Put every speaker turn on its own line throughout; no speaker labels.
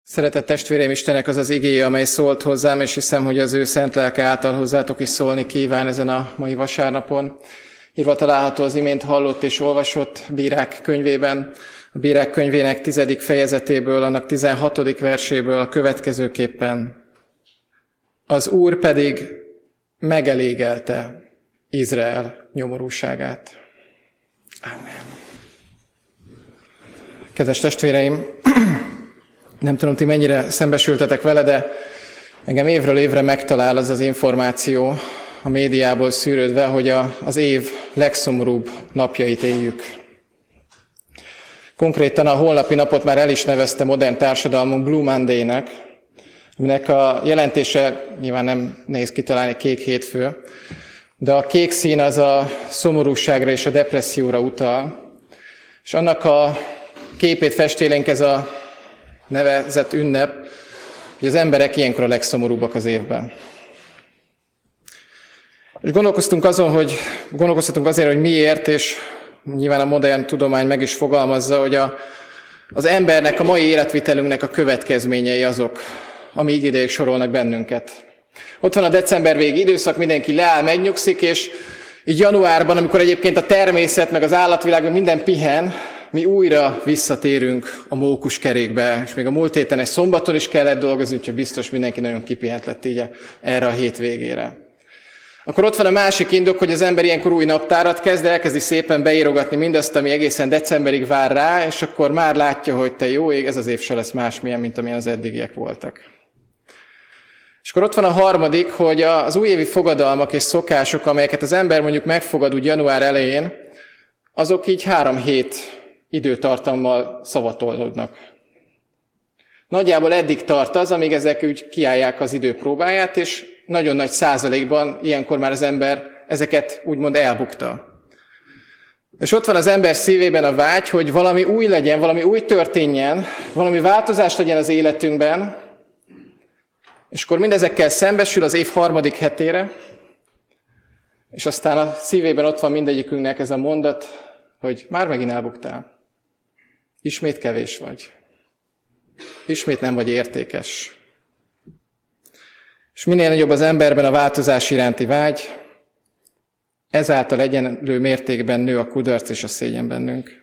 Szeretett testvéreim, Istennek az az igéje, amely szólt hozzám, és hiszem, hogy az ő szent lelke által hozzátok is szólni kíván ezen a mai vasárnapon. Írva található az imént hallott és olvasott Bírák könyvében, a Bírák könyvének 10. fejezetéből, annak 16. verséből a következőképpen. Az Úr pedig megelégelte Izrael nyomorúságát. Amen. Kedves testvéreim, nem tudom, ti mennyire szembesültetek vele, de engem évről évre megtalál az az információ a médiából szűrődve, hogy az év legszomorúbb napjait éljük. Konkrétan a holnapi napot már el is nevezte modern társadalmunk Blue Monday-nek, aminek a jelentése nyilván nem nehéz kitalálni, kék hétfő, de a kék szín az a szomorúságra és a depresszióra utal, és annak a képét festélénk ez a nevezett ünnep, hogy az emberek ilyenkor a legszomorúbbak az évben. És gondolkoztunk azért, hogy miért, és nyilván a modern tudomány meg is fogalmazza, hogy az embernek, a mai életvitelünknek a következményei azok, ami így ideig sorolnak bennünket. Ott van a december végi időszak, mindenki leáll, megnyugszik, és így januárban, amikor egyébként a természet, meg az állatvilág, minden pihen, mi újra visszatérünk a mókuskerékbe, és még a múlt héten egy szombaton is kellett dolgozni, úgyhogy biztos mindenki nagyon kipihent lett így erre a hétvégére. Akkor ott van a másik indok, hogy az ember ilyenkor új naptárat kezd, elkezdi szépen beírogatni mindazt, ami egészen decemberig vár rá, és akkor már látja, hogy te jó ég, ez az év se lesz másmilyen, mint amilyen az eddigiek voltak. És akkor ott van a harmadik, hogy az újévi fogadalmak és szokások, amelyeket az ember mondjuk megfogad úgy január elején, azok így 3 hét időtartammal szavatolódnak. Nagyjából eddig tart az, amíg ezek úgy kiállják az idő próbáját, és nagyon nagy százalékban ilyenkor már az ember ezeket úgymond elbukta. És ott van az ember szívében a vágy, hogy valami új legyen, valami új történjen, valami változás legyen az életünkben, és akkor mindezekkel szembesül az év 3. hetére, és aztán a szívében ott van mindegyikünknek ez a mondat, hogy már megint elbuktál. Ismét kevés vagy. Ismét nem vagy értékes. És minél nagyobb az emberben a változás iránti vágy, ezáltal egyenlő mértékben nő a kudarc és a szégyen bennünk.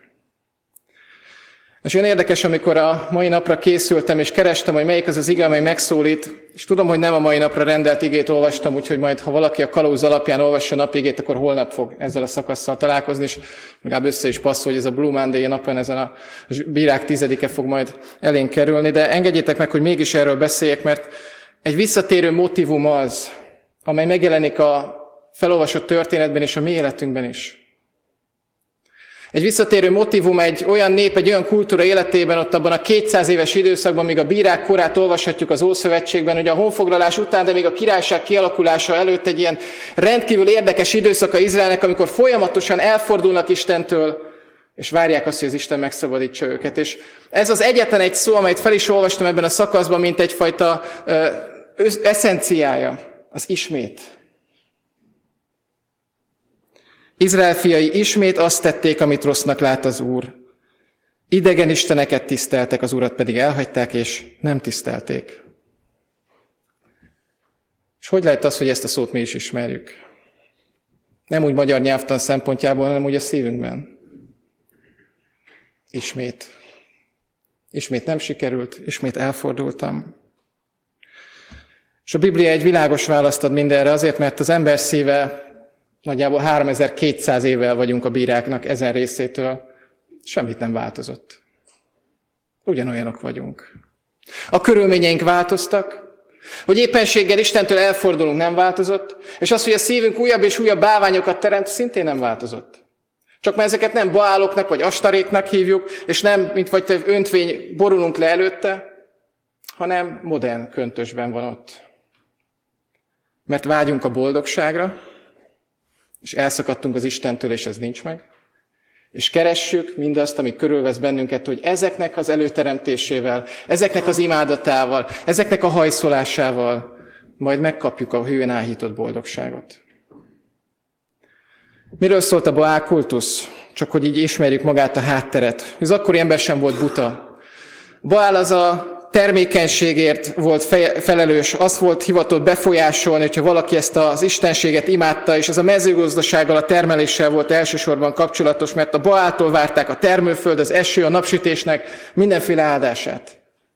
És olyan érdekes, amikor a mai napra készültem, és kerestem, hogy melyik az az ige, amely megszólít, és tudom, hogy nem a mai napra rendelt igét olvastam, úgyhogy majd, ha valaki a kalauz alapján olvassa a napigét, akkor holnap fog ezzel a szakasszal találkozni, és legalább össze is passzol, hogy ez a Blue Monday napon ezen a Bírák 10-e fog majd elénk kerülni, de engedjétek meg, hogy mégis erről beszéljek, mert egy visszatérő motívum az, amely megjelenik a felolvasott történetben és a mi életünkben is. Egy visszatérő motívum egy olyan nép, egy olyan kultúra életében, ott abban a 200 éves időszakban, míg a bírák korát olvashatjuk az Ószövetségben, hogy a honfoglalás után, de még a királyság kialakulása előtt egy ilyen rendkívül érdekes időszaka Izraelnek, amikor folyamatosan elfordulnak Istentől, és várják azt, hogy az Isten megszabadítsa őket. És ez az egyetlen egy szó, amelyet fel is olvastam ebben a szakaszban, mint egyfajta eszenciája, az ismét. Izrael fiai ismét azt tették, amit rossznak lát az Úr. Idegen isteneket tiszteltek, az Urat pedig elhagyták, és nem tisztelték. És hogy lehet az, hogy ezt a szót mi is ismerjük? Nem úgy magyar nyelvtan szempontjából, hanem úgy a szívünkben. Ismét. Ismét nem sikerült, ismét elfordultam. És a Biblia egy világos választ ad mindenre azért, mert az ember szíve, nagyjából 3200 évvel vagyunk a bíráknak ezen részétől, semmit nem változott. Ugyanolyanok vagyunk. A körülményeink változtak, hogy éppenséggel Istentől elfordulunk, nem változott, és az, hogy a szívünk újabb és újabb bálványokat teremt, szintén nem változott. Csak mert ezeket nem baáloknak vagy astaréknak hívjuk, és nem, mint vagy öntvény borulunk le előtte, hanem modern köntösben van ott. Mert vágyunk a boldogságra, és elszakadtunk az Istentől, és ez nincs meg. És keressük mindazt, ami körülvesz bennünket, hogy ezeknek az előteremtésével, ezeknek az imádatával, ezeknek a hajszolásával majd megkapjuk a hűen áhított boldogságot. Miről szólt a Baál kultusz? Csak hogy így ismerjük magát a hátteret. Az akkori ember sem volt buta. Baál az a termékenységért volt felelős, azt volt hivatott befolyásolni, hogyha valaki ezt az istenséget imádta, és ez a mezőgazdasággal, a termeléssel volt elsősorban kapcsolatos, mert a Baáltól várták a termőföld, az eső, a napsütésnek mindenféle áldását.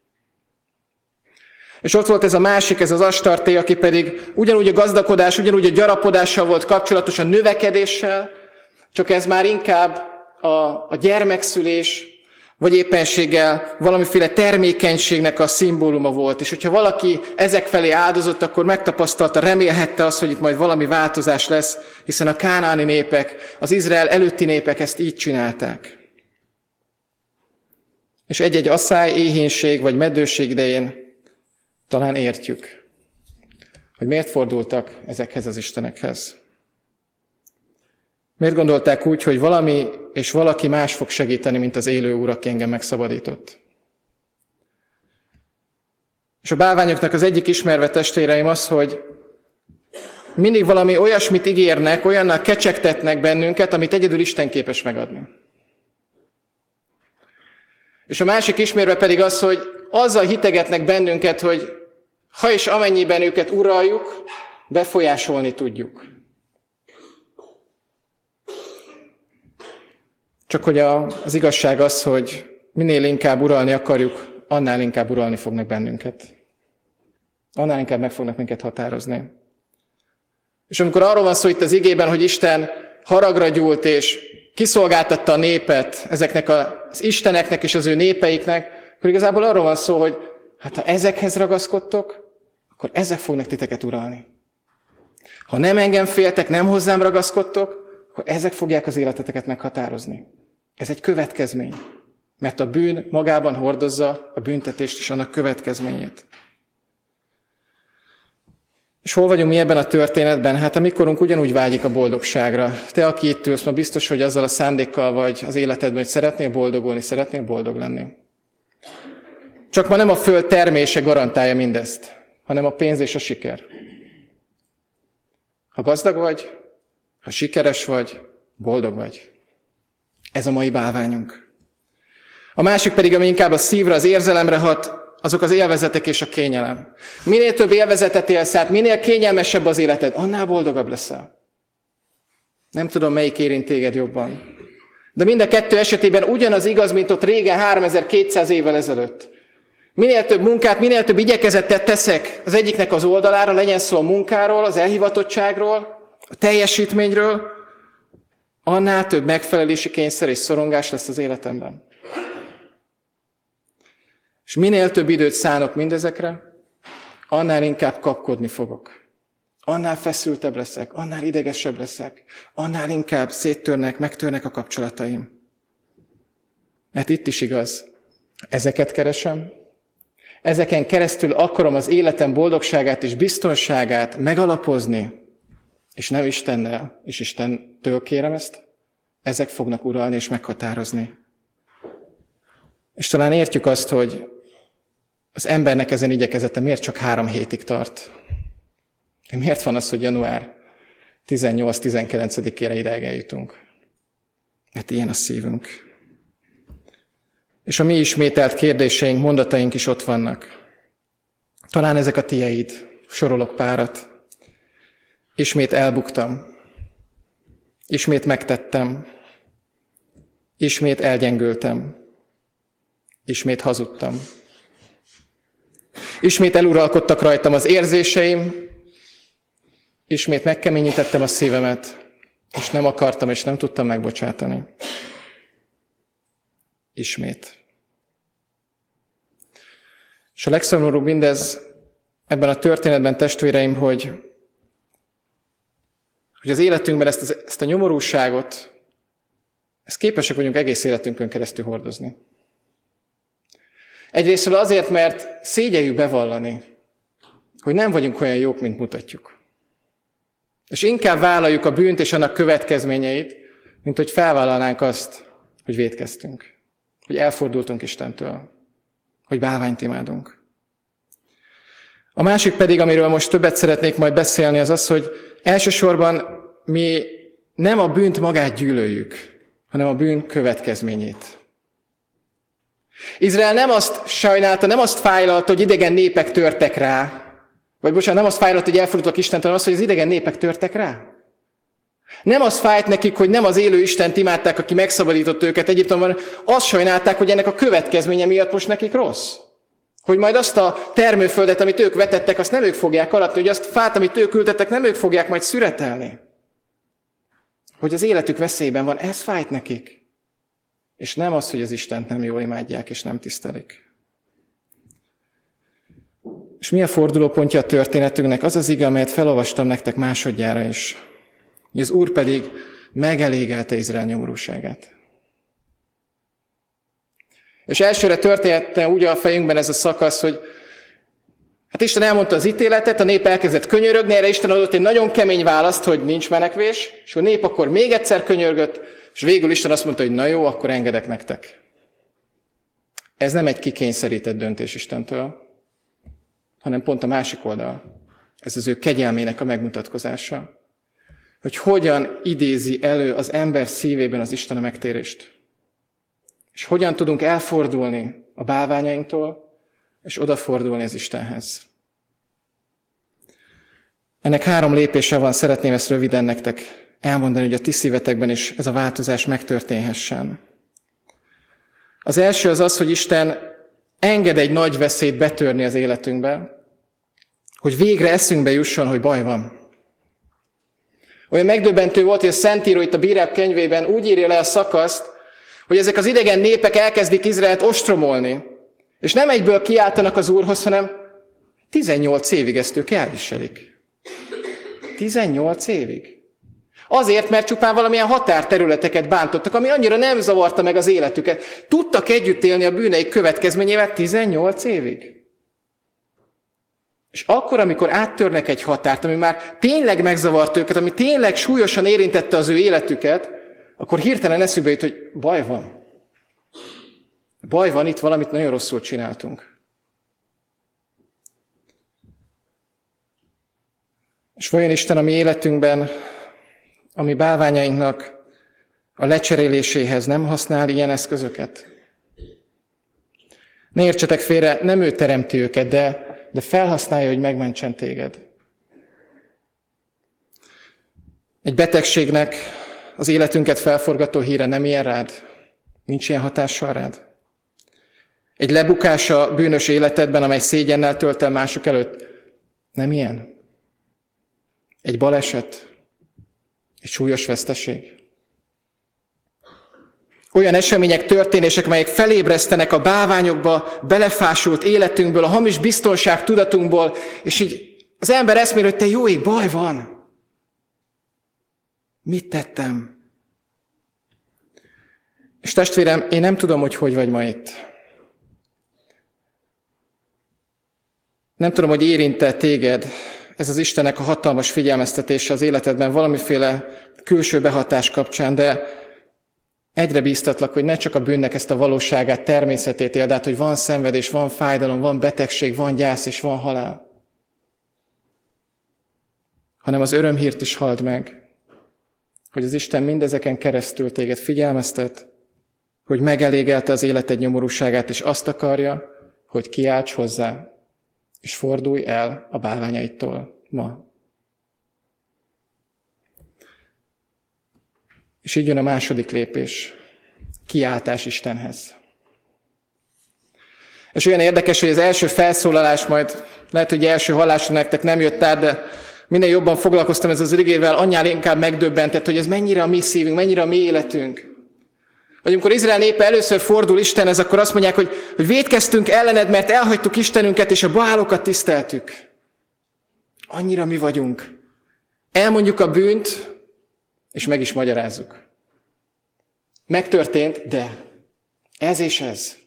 És ott volt ez a másik, ez az Astarté, aki pedig ugyanúgy a gazdagodás, ugyanúgy a gyarapodással volt kapcsolatos, a növekedéssel, csak ez már inkább a gyermekszülés, vagy éppenséggel valamiféle termékenységnek a szimbóluma volt. És hogyha valaki ezek felé áldozott, akkor megtapasztalta, remélhette azt, hogy itt majd valami változás lesz, hiszen a kánaáni népek, az Izrael előtti népek ezt így csinálták. És egy-egy asszály, éhínség vagy meddőség idején talán értjük, hogy miért fordultak ezekhez az istenekhez. Miért gondolták úgy, hogy valami és valaki más fog segíteni, mint az élő Úr, aki engem megszabadított? És a bálványoknak az egyik ismerve, testvéreim, az, hogy mindig valami olyasmit ígérnek, olyannal kecsegtetnek bennünket, amit egyedül Isten képes megadni. És a másik ismérve pedig az, hogy azzal hitegetnek bennünket, hogy ha és amennyiben őket uraljuk, befolyásolni tudjuk. Csak hogy az igazság az, hogy minél inkább uralni akarjuk, annál inkább uralni fognak bennünket. Annál inkább meg fognak minket határozni. És amikor arról van szó itt az igében, hogy Isten haragra gyúlt és kiszolgáltatta a népet ezeknek az isteneknek és az ő népeiknek, akkor igazából arról van szó, hogy hát ha ezekhez ragaszkodtok, akkor ezek fognak titeket uralni. Ha nem engem féltek, nem hozzám ragaszkodtok, akkor ezek fogják az életeteket meghatározni. Ez egy következmény, mert a bűn magában hordozza a büntetést és annak következményét. És hol vagyunk mi ebben a történetben? Hát a mi korunk ugyanúgy vágyik a boldogságra. Te, aki itt ülsz, ma biztos, hogy azzal a szándékkal vagy az életedben, hogy szeretnél boldogulni, szeretnél boldog lenni. Csak ma nem a föld termése garantálja mindezt, hanem a pénz és a siker. Ha gazdag vagy, ha sikeres vagy, boldog vagy. Ez a mai bálványunk. A másik pedig, ami inkább a szívre, az érzelemre hat, azok az élvezetek és a kényelem. Minél több élvezetet élsz át, minél kényelmesebb az életed, annál boldogabb leszel. Nem tudom, melyik érint téged jobban. De mind a kettő esetében ugyanaz igaz, mint ott régen 3200 évvel ezelőtt. Minél több munkát, minél több igyekezetet teszek az egyiknek az oldalára, legyen szó a munkáról, az elhivatottságról, a teljesítményről, annál több megfelelési kényszer és szorongás lesz az életemben. És minél több időt szánok mindezekre, annál inkább kapkodni fogok. Annál feszültebb leszek, annál idegesebb leszek, annál inkább széttörnek, megtörnek a kapcsolataim. Mert itt is igaz, ezeket keresem, ezeken keresztül akarom az életem boldogságát és biztonságát megalapozni, és nem Istennel, és Istentől kérem ezt, ezek fognak uralni és meghatározni. És talán értjük azt, hogy az embernek ezen igyekezete miért csak 3 hétig tart. Miért van az, hogy január 18-19-ére ideig eljutunk? Mert ilyen a szívünk. És a mi ismételt kérdéseink, mondataink is ott vannak. Talán ezek a tieid, sorolok párat. Ismét elbuktam. Ismét megtettem. Ismét elgyengültem. Ismét hazudtam. Ismét eluralkodtak rajtam az érzéseim. Ismét megkeményítettem a szívemet, és nem akartam, és nem tudtam megbocsátani. Ismét. És a legszomorúbb mindez ebben a történetben, testvéreim, hogy az életünkben ezt a nyomorúságot, ezt képesek vagyunk egész életünkön keresztül hordozni. Egyrésztről azért, mert szégyeljük bevallani, hogy nem vagyunk olyan jók, mint mutatjuk. És inkább vállaljuk a bűnt és annak következményeit, mint hogy felvállalnánk azt, hogy vétkeztünk, hogy elfordultunk Istentől, hogy bálványt imádunk. A másik pedig, amiről most többet szeretnék majd beszélni, az az, hogy elsősorban mi nem a bűnt magát gyűlöljük, hanem a bűn következményét. Izrael nem azt sajnálta, nem azt fájlalta, hogy idegen népek törtek rá, vagy bocsánat, nem azt fájlalta, hogy elfordultak Istentől, hanem azt, hogy az idegen népek törtek rá. Nem az fájt nekik, hogy nem az élő Istent imádták, aki megszabadított őket Egyiptomban, azt sajnálták, hogy ennek a következménye miatt most nekik rossz. Hogy majd azt a termőföldet, amit ők vetettek, azt nem ők fogják aratni, hogy azt a fát, amit ők ültettek, nem ők fogják majd szüretelni. Hogy az életük veszélyben van, ez fájt nekik. És nem az, hogy az Istent nem jól imádják és nem tisztelik. És mi a fordulópontja a történetünknek? Az az ige, amelyet felolvastam nektek másodjára is. Az Úr pedig megelégelte Izrael nyomorúságát. És elsőre története úgy a fejünkben ez a szakasz, hogy hát Isten elmondta az ítéletet, a nép elkezdett könyörögni, erre Isten adott egy nagyon kemény választ, hogy nincs menekvés, és a nép akkor még egyszer könyörgött, és végül Isten azt mondta, hogy na jó, akkor engedek nektek. Ez nem egy kikényszerített döntés Istentől, hanem pont a másik oldal. Ez az ő kegyelmének a megmutatkozása. Hogy hogyan idézi elő az ember szívében az Isten a megtérést. És hogyan tudunk elfordulni a bálványainktól, és odafordulni az Istenhez. Ennek 3 lépése van, szeretném ezt röviden nektek elmondani, hogy a ti szívetekben is ez a változás megtörténhessen. Az első az az, hogy Isten enged egy nagy veszélyt betörni az életünkbe, hogy végre eszünkbe jusson, hogy baj van. Olyan megdöbbentő volt, hogy a Szentíró itt a Bírák könyvében úgy írja le a szakaszt, hogy ezek az idegen népek elkezdik Izraelt ostromolni, és nem egyből kiáltanak az Úrhoz, hanem 18 évig ezt ők elviselik. 18 évig. Azért, mert csupán valamilyen határterületeket bántottak, ami annyira nem zavarta meg az életüket. Tudtak együtt élni a bűneik következményével 18 évig. És akkor, amikor áttörnek egy határt, ami már tényleg megzavart őket, ami tényleg súlyosan érintette az ő életüket, akkor hirtelen eszükbe jut, hogy baj van. Baj van, itt valamit nagyon rosszul csináltunk. És vajon Isten a mi életünkben, a mi bálványainknak a lecseréléséhez nem használ ilyen eszközöket? Ne értsetek félre, nem ő teremti őket, de felhasználja, hogy megmentsen téged. Egy betegségnek az életünket felforgató híre nem ilyen rád? Nincs ilyen hatással rád? Egy lebukás a bűnös életedben, amely szégyennel tölt el mások előtt, nem ilyen? Egy baleset? Egy súlyos veszteség? Olyan események, történések, melyek felébresztenek a bálványokba, belefásult életünkből, a hamis biztonság tudatunkból, és így az ember eszmél, hogy te jó ég, baj van. Mit tettem? És testvérem, én nem tudom, hogy vagy ma itt. Nem tudom, hogy érint-e téged ez az Istennek a hatalmas figyelmeztetése az életedben valamiféle külső behatás kapcsán, de egyre bíztatlak, hogy ne csak a bűnnek ezt a valóságát, természetét éld át, hogy van szenvedés, van fájdalom, van betegség, van gyász és van halál. Hanem az örömhírt is halld meg, hogy az Isten mindezeken keresztül téged figyelmeztet, hogy megelégelte az életed nyomorúságát, és azt akarja, hogy kiálts hozzá, és fordulj el a bálványaitól ma. És így jön a második lépés, kiáltás Istenhez. És olyan érdekes, hogy az első felszólalás majd, lehet, hogy első hallásra nektek nem jött át, de minél jobban foglalkoztam ez az igével, annál inkább megdöbbentett, hogy ez mennyire a mi szívünk, mennyire a mi életünk. Vagy amikor Izrael népe először fordul Istenhez, akkor azt mondják, hogy vétkeztünk ellened, mert elhagytuk Istenünket, és a baálokat tiszteltük. Annyira mi vagyunk. Elmondjuk a bűnt, és meg is magyarázzuk. Megtörtént, de ez és ez.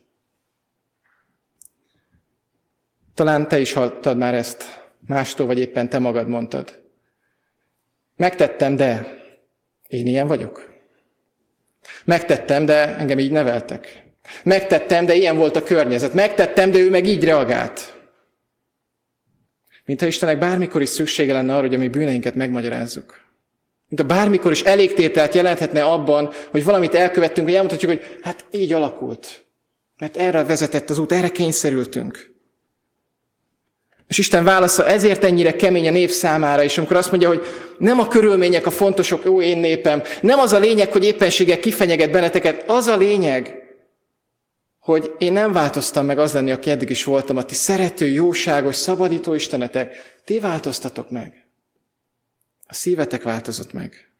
Talán te is hallottad már ezt mástól, vagy éppen te magad mondtad. Megtettem, de én ilyen vagyok. Megtettem, de engem így neveltek. Megtettem, de ilyen volt a környezet. Megtettem, de ő meg így reagált. Mintha Istennek bármikor is szüksége lenne arra, hogy a mi bűneinket megmagyarázzuk. Mintha bármikor is elégtételt jelenthetne abban, hogy valamit elkövettünk, hogy elmondhatjuk, hogy hát így alakult. Mert erre vezetett az út, erre kényszerültünk. És Isten válasza ezért ennyire kemény a nép számára, és amikor azt mondja, hogy nem a körülmények a fontosok, ó én népem, nem az a lényeg, hogy éppenséggel kifenyeget benneteket, az a lényeg, hogy én nem változtam meg az lenni, aki eddig is voltam, a ti szerető, jóságos, szabadító Istenetek, ti változtatok meg. A szívetek változott meg.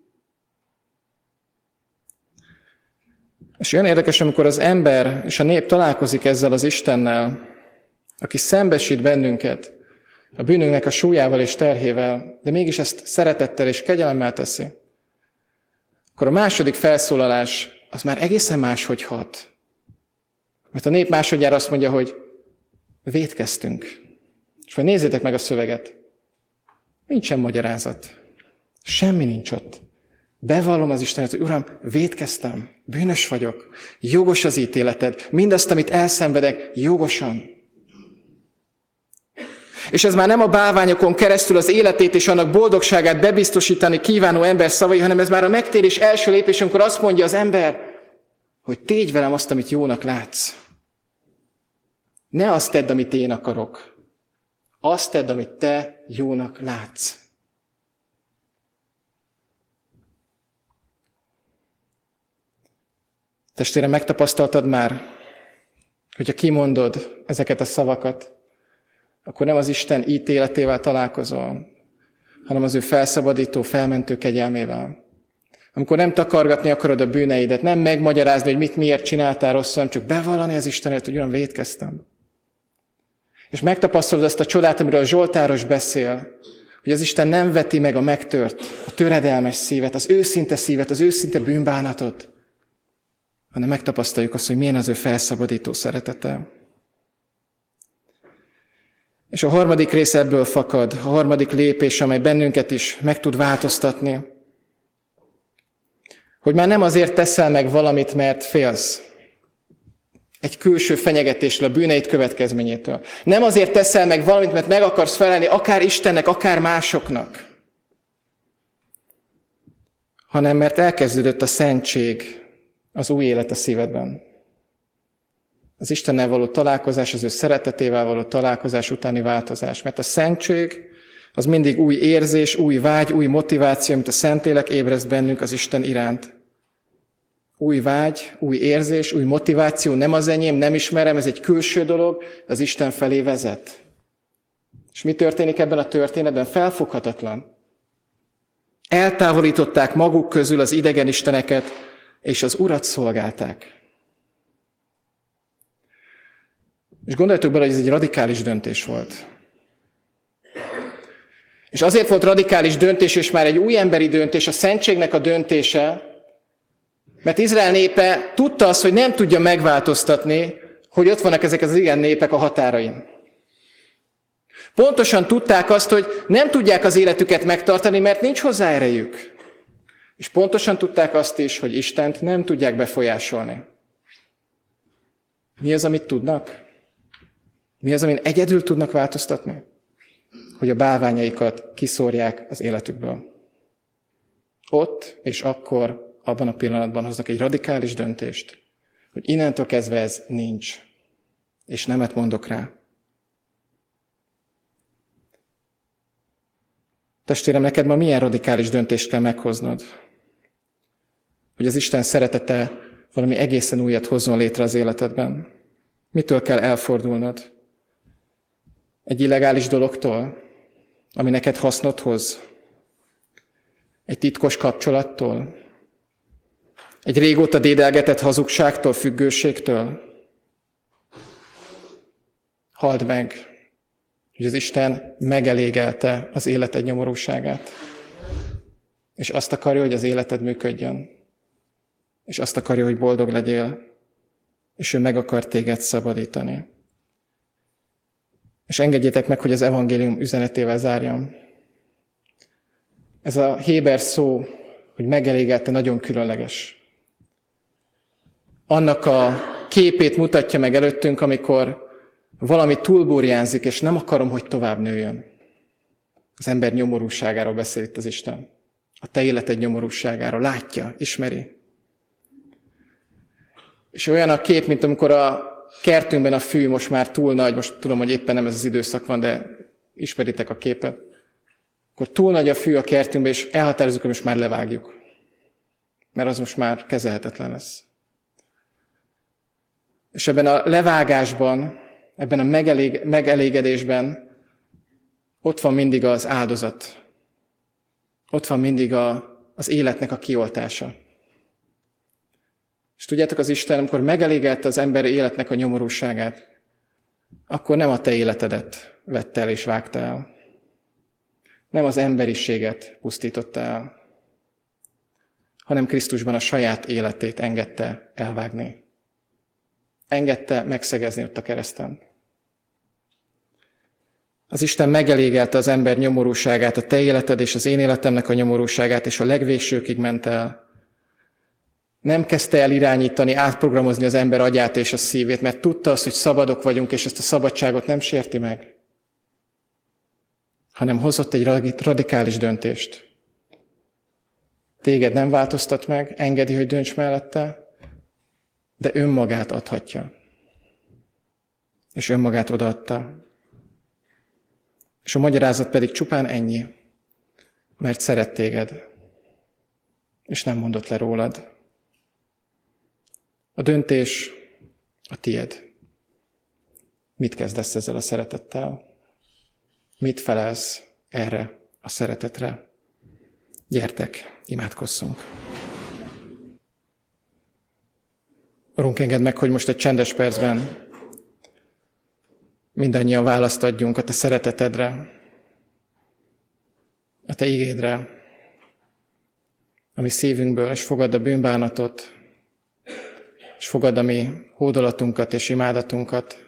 És olyan érdekes, amikor az ember és a nép találkozik ezzel az Istennel, aki szembesít bennünket a bűnünknek a súlyával és terhével, de mégis ezt szeretettel és kegyelemmel teszi, akkor a második felszólalás az már egészen máshogy hat. Mert a nép másodjára azt mondja, hogy vétkeztünk. És majd nézzétek meg a szöveget. Nincsen magyarázat. Semmi nincs ott. Bevallom az Istenet, hogy Uram, vétkeztem, bűnös vagyok, jogos az ítéleted, mindazt, amit elszenvedek, jogosan. És ez már nem a bálványokon keresztül az életét és annak boldogságát bebiztosítani kívánó ember szavai, hanem ez már a megtérés első lépés, amikor azt mondja az ember, hogy tégy velem azt, amit jónak látsz. Ne azt tedd, amit én akarok. Azt tedd, amit te jónak látsz. Testvérem, megtapasztaltad már, hogyha kimondod ezeket a szavakat, akkor nem az Isten ítéletével találkozol, hanem az ő felszabadító, felmentő kegyelmével. Amikor nem takargatni akarod a bűneidet, nem megmagyarázni, hogy miért csináltál rosszul, hanem csak bevallani az Istenet, hogy Uram, vétkeztem. És megtapasztalod azt a csodát, amiről a Zsoltáros beszél, hogy az Isten nem veti meg a megtört, a töredelmes szívet, az őszinte szívet, az őszinte bűnbánatot, hanem megtapasztaljuk azt, hogy milyen az ő felszabadító szeretete. És a harmadik rész ebből fakad, a harmadik lépés, amely bennünket is meg tud változtatni, hogy már nem azért teszel meg valamit, mert félsz egy külső fenyegetésről, a bűneid következményétől. Nem azért teszel meg valamit, mert meg akarsz felelni akár Istennek, akár másoknak, hanem mert elkezdődött a szentség, az új élet a szívedben. Az Istennel való találkozás, az ő szeretetével való találkozás utáni változás. Mert a szentség az mindig új érzés, új vágy, új motiváció, amit a Szentlélek ébreszt bennünk az Isten iránt. Új vágy, új érzés, új motiváció, nem az enyém, nem ismerem, ez egy külső dolog, az Isten felé vezet. És mi történik ebben a történetben? Felfoghatatlan. Eltávolították maguk közül az idegen isteneket, és az Urat szolgálták. És gondoljatok bele, hogy ez egy radikális döntés volt. És azért volt radikális döntés, és már egy új emberi döntés, a szentségnek a döntése, mert Izrael népe tudta azt, hogy nem tudja megváltoztatni, hogy ott vannak ezek az igen népek a határain. Pontosan tudták azt, hogy nem tudják az életüket megtartani, mert nincs hozzá erejük. És pontosan tudták azt is, hogy Istent nem tudják befolyásolni. Mi az, amit tudnak? Mi az, amin egyedül tudnak változtatni? Hogy a bálványaikat kiszórják az életükből. Ott és akkor, abban a pillanatban hoznak egy radikális döntést, hogy innentől kezdve ez nincs, és nemet mondok rá. Testvérem, neked ma milyen radikális döntést kell meghoznod? Hogy az Isten szeretete valami egészen újat hozzon létre az életedben. Mitől kell elfordulnod? Egy illegális dologtól, ami neked hasznot hoz? Egy titkos kapcsolattól? Egy régóta dédelgetett hazugságtól, függőségtől? Halld meg, hogy az Isten megelégelte az életed nyomorúságát. És azt akarja, hogy az életed működjön. És azt akarja, hogy boldog legyél. És ő meg akar téged szabadítani. És engedjétek meg, hogy az evangélium üzenetével zárjam. Ez a héber szó, hogy megelégelte, nagyon különleges. Annak a képét mutatja meg előttünk, amikor valami túlburjánzik, és nem akarom, hogy tovább nőjön. Az ember nyomorúságáról beszél itt az Isten. A te életed nyomorúságáról. Látja, ismeri. És olyan a kép, mint amikor a kertünkben a fű most már túl nagy, most tudom, hogy éppen nem ez az időszak van, de ismeritek a képet. Akkor túl nagy a fű a kertünkben, és elhatározzuk, hogy most már levágjuk. Mert az most már kezelhetetlen lesz. És ebben a levágásban, ebben a megelégedésben ott van mindig az áldozat. Ott van mindig az életnek a kioltása. És tudjátok, az Isten, amikor megelégelte az ember életnek a nyomorúságát, akkor nem a te életedet vette el és vágta el. Nem az emberiséget pusztította el, hanem Krisztusban a saját életét engedte elvágni. Engedte megszegezni ott a kereszten. Az Isten megelégelte az ember nyomorúságát, a te életed és az én életemnek a nyomorúságát, és a legvégsőkig ment el. Nem kezdte el irányítani, átprogramozni az ember agyát és a szívét, mert tudta azt, hogy szabadok vagyunk, és ezt a szabadságot nem sérti meg, hanem hozott egy radikális döntést. Téged nem változtat meg, engedi, hogy dönts mellette, de önmagát adhatja. És önmagát odaadta. És a magyarázat pedig csupán ennyi, mert szeret téged, és nem mondott le rólad. A döntés a tied. Mit kezdesz ezzel a szeretettel? Mit felelsz erre a szeretetre? Gyertek, imádkozzunk. Urunk, engedd meg, hogy most egy csendes percben mindannyian választ adjunk a te szeretetedre, a te igédre, a mi szívünkből, és fogadd a bűnbánatot, és fogadd a mi hódolatunkat és imádatunkat.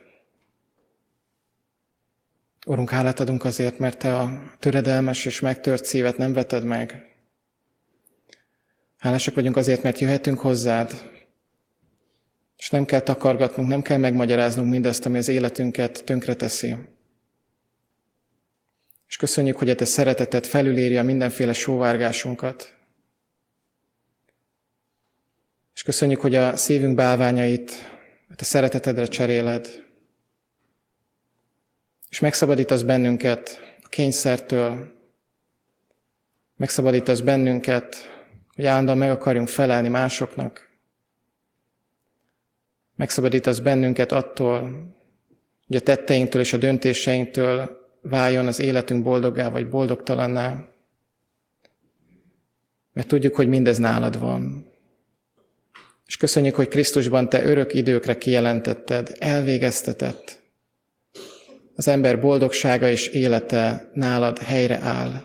Urunk, hálát adunk azért, mert te a töredelmes és megtört szívet nem veted meg. Hálásak vagyunk azért, mert jöhetünk hozzád, és nem kell takargatnunk, nem kell megmagyaráznunk mindazt, ami az életünket tönkreteszi. És köszönjük, hogy a te szereteted felülírja mindenféle sóvárgásunkat. És köszönjük, hogy a szívünk bálványait a te szeretetedre cseréled. És megszabadítasz bennünket a kényszertől, megszabadítasz bennünket, hogy állandóan meg akarjunk felelni másoknak. Megszabadítasz bennünket attól, hogy a tetteinktől és a döntéseinktől váljon az életünk boldoggá vagy boldogtalanná. Mert tudjuk, hogy mindez nálad van. És köszönjük, hogy Krisztusban te örök időkre kijelentetted, elvégeztetett. Az ember boldogsága és élete nálad helyre áll.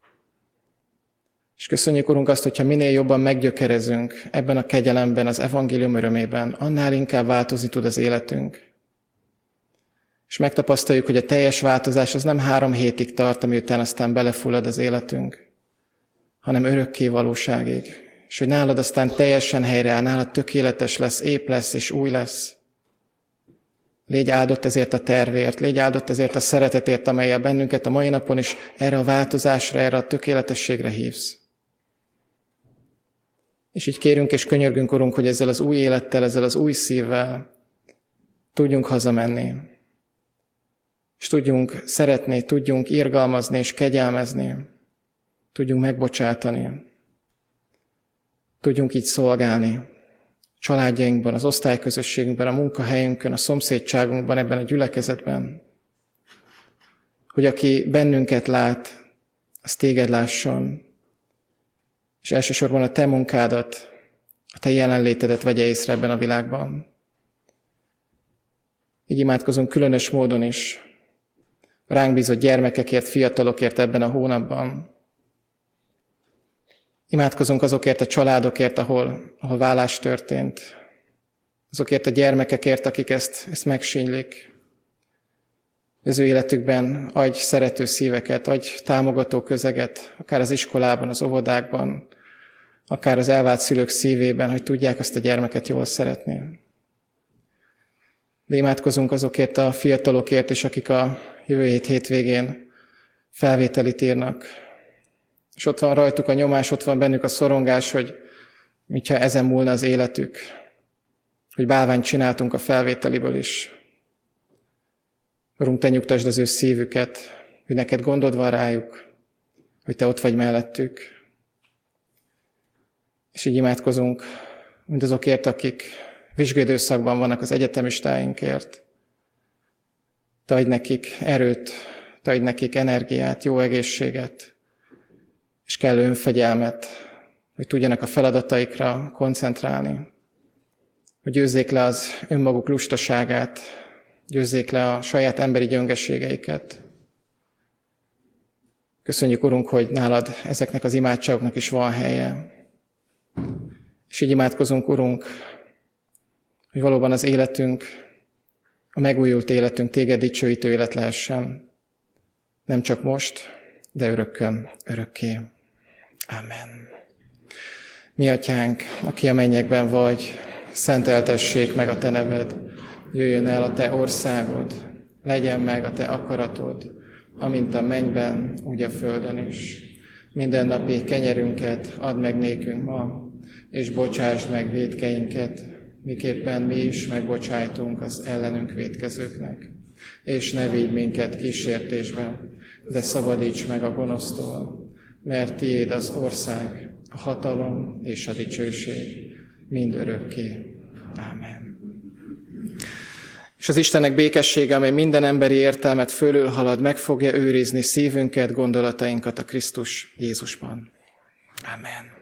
És köszönjük, Urunk, azt, hogyha minél jobban meggyökerezünk ebben a kegyelemben, az evangélium örömében, annál inkább változni tud az életünk. És megtapasztaljuk, hogy a teljes változás az nem 3 hétig tart, miután aztán belefullad az életünk, hanem örökké valóságig. És hogy nálad aztán teljesen helyreáll, nálad tökéletes lesz, ép lesz és új lesz. Légy áldott ezért a tervért, légy áldott ezért a szeretetért, amellyel bennünket a mai napon is erre a változásra, erre a tökéletességre hívsz. És így kérünk és könyörgünk, Urunk, hogy ezzel az új élettel, ezzel az új szívvel tudjunk hazamenni. És tudjunk szeretni, tudjunk irgalmazni és kegyelmezni. Tudjunk megbocsátani. Tudjunk így szolgálni. Családjainkban, az osztályközösségünkben, a munkahelyünkön, a szomszédságunkban, ebben a gyülekezetben. Hogy aki bennünket lát, az téged lásson. És elsősorban a te munkádat, a te jelenlétedet vegye észre ebben a világban. Így imádkozunk különös módon is ránk bízott gyermekekért, fiatalokért ebben a hónapban. Imádkozunk azokért a családokért, ahol válás történt. Azokért a gyermekekért, akik ezt megsínylik. Az ő életükben adj szerető szíveket, adj támogató közeget, akár az iskolában, az óvodákban, akár az elvált szülők szívében, hogy tudják azt a gyermeket jól szeretni. De imádkozunk azokért a fiatalokért is, akik a jövő hétvégén felvételit írnak. És ott van rajtuk a nyomás, ott van bennük a szorongás, hogy mintha ezen múlna az életük. hogy bálványt csináltunk a felvételiből is. Urunk, Te nyugtasd az ő szívüket, hogy neked gondod van rájuk, hogy Te ott vagy mellettük. És így imádkozunk mindazokért, akik vizsgaidőszakban vannak, az egyetemistáinkért. Te adj nekik erőt, Te adj nekik energiát, jó egészséget, és kellő önfegyelmet, hogy tudjanak a feladataikra koncentrálni, hogy győzzék le az önmaguk lustaságát, győzzék le a saját emberi gyöngeségeiket. Köszönjük, Urunk, hogy nálad ezeknek az imádságoknak is van helye. És így imádkozunk, Urunk, hogy valóban az életünk, a megújult életünk Téged dicsőítő élet lehessen. Nem csak most, de örökkön, örökké. Amen. Mi Atyánk, aki a mennyekben vagy, szenteltessék meg a Te neved, jöjjön el a Te országod, legyen meg a Te akaratod, amint a mennyben, úgy a földön is. Mindennapi kenyerünket add meg nékünk ma, és bocsásd meg vétkeinket, miképpen mi is megbocsájtunk az ellenünk vétkezőknek. És ne vigy minket kísértésbe, de szabadíts meg a gonosztól, mert Tiéd az ország, a hatalom és a dicsőség mind örökké. Ámen. És az Istennek békessége, amely minden emberi értelmet fölülhalad, meg fogja őrizni szívünket, gondolatainkat a Krisztus Jézusban. Ámen.